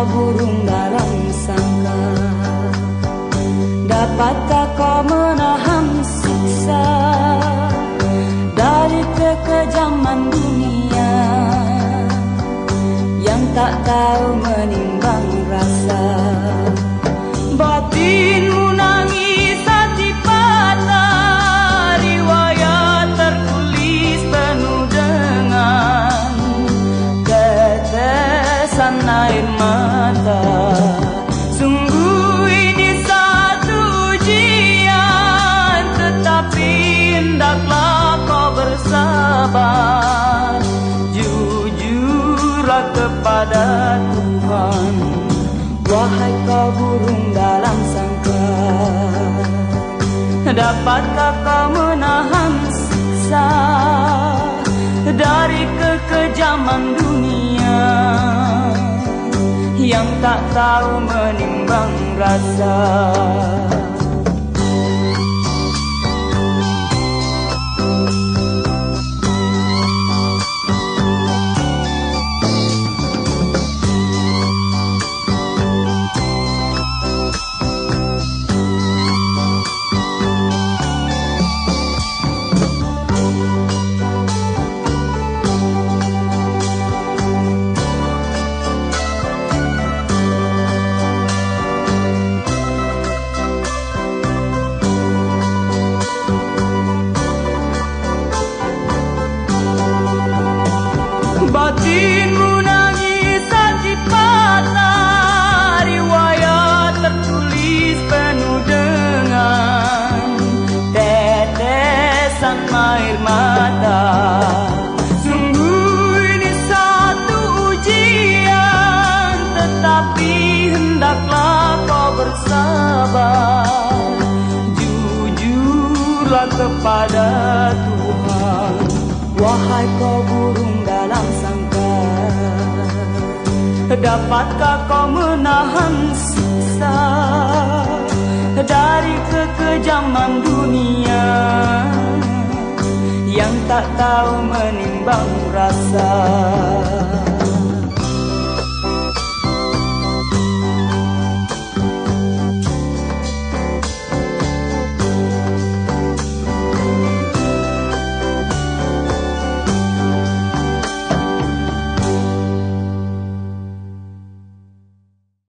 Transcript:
burung dalam sangka? Dapatkah kau menahan siksa dari kekejaman dunia yang tak tahu menimbang rasa? Batinmu nangis, hati patah, riwayat tertulis penuh dengan tetesan air mata. Sungguh ini satu ujian, tetapi hendaklah kau bersabar. Jujurlah kepada Tuhan, wahai kau burung dalam sangka. Dapatkah kau menahan siksa dari kekejaman dunia yang tak tahu menimbang rasa? Batinmu nangis, hati patah, riwayat tertulis penuh dengan tetesan air mata. Sungguh ini satu ujian, tetapi hendaklah kau bersabar. Jujurlah kepada Tuhan, wahai kau burung dalam sangka. Dapatkah kau menahan siksa dari kekejaman dunia yang tak tahu menimbang rasa?